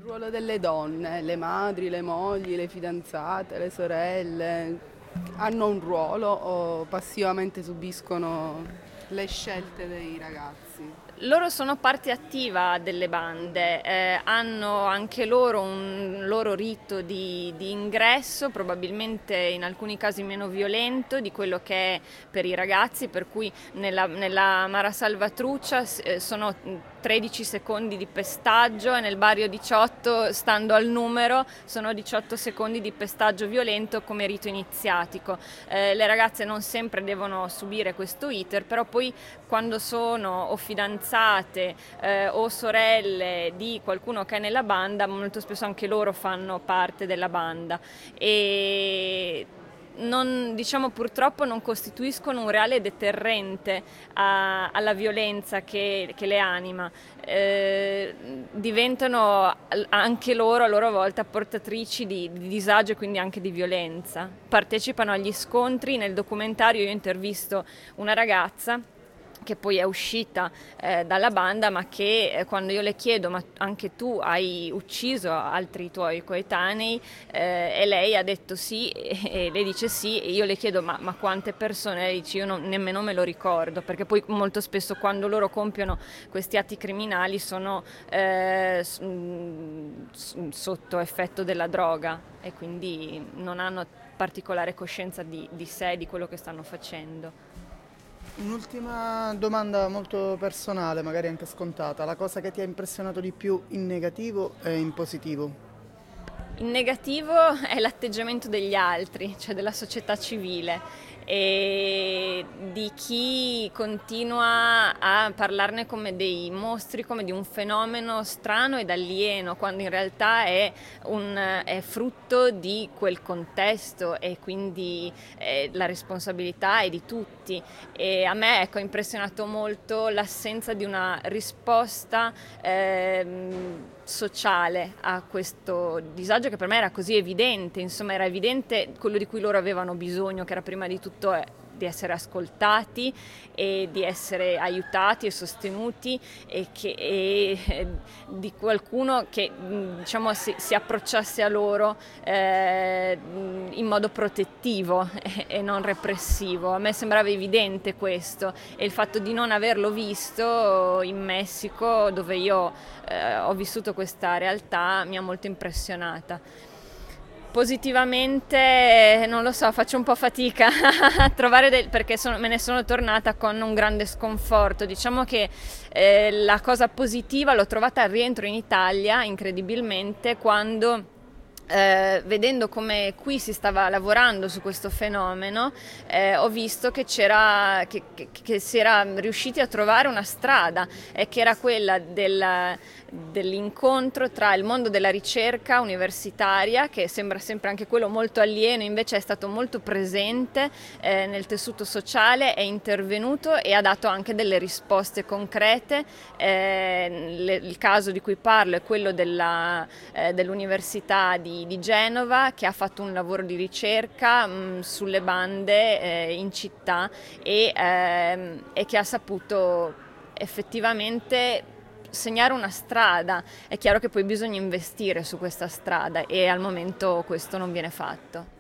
ruolo delle donne, le madri, le mogli, le fidanzate, le sorelle, hanno un ruolo o passivamente subiscono le scelte dei ragazzi? Loro sono parte attiva delle bande, hanno anche loro un loro rito di ingresso, probabilmente in alcuni casi meno violento di quello che è per i ragazzi, per cui nella Mara Salvatruccia sono 13 secondi di pestaggio e nel Barrio 18, stando al numero, sono 18 secondi di pestaggio violento come rito iniziatico. Le ragazze non sempre devono subire questo iter, però poi quando sono o fidanzate o sorelle di qualcuno che è nella banda, molto spesso anche loro fanno parte della banda e diciamo, purtroppo non costituiscono un reale deterrente alla violenza che le anima. Diventano anche loro a loro volta portatrici di disagio e quindi anche di violenza. Partecipano agli scontri. Nel documentario io intervisto una ragazza che poi è uscita dalla banda, ma che quando io le chiedo ma anche tu hai ucciso altri tuoi coetanei, e lei ha detto sì, e lei dice sì, e io le chiedo ma quante persone? Lei dice io nemmeno me lo ricordo, perché poi molto spesso quando loro compiono questi atti criminali sono sotto effetto della droga e quindi non hanno particolare coscienza di sé, di quello che stanno facendo. Un'ultima domanda molto personale, magari anche scontata. La cosa che ti ha impressionato di più in negativo e in positivo? In negativo è l'atteggiamento degli altri, cioè della società civile e di chi continua a parlarne come dei mostri, come di un fenomeno strano ed alieno, quando in realtà è frutto di quel contesto e quindi la responsabilità è di tutti. E a me, ecco, ha impressionato molto l'assenza di una risposta sociale a questo disagio che per me era così evidente, insomma era evidente quello di cui loro avevano bisogno, che era prima di tutto di essere ascoltati e di essere aiutati e sostenuti e di qualcuno che diciamo si approcciasse a loro in modo protettivo e non repressivo. A me sembrava evidente questo e il fatto di non averlo visto in Messico, dove io ho vissuto questa realtà, mi ha molto impressionata. Positivamente, non lo so, faccio un po' fatica a trovare perché me ne sono tornata con un grande sconforto. Diciamo che la cosa positiva l'ho trovata al rientro in Italia, incredibilmente, quando vedendo come qui si stava lavorando su questo fenomeno, ho visto che che si era riusciti a trovare una strada e che era quella dell'incontro tra il mondo della ricerca universitaria, che sembra sempre anche quello molto alieno, invece è stato molto presente nel tessuto sociale, è intervenuto e ha dato anche delle risposte concrete. Il caso di cui parlo è quello dell'Università di Genova, che ha fatto un lavoro di ricerca sulle bande in città e che ha saputo effettivamente segnare una strada. È chiaro che poi bisogna investire su questa strada e al momento questo non viene fatto.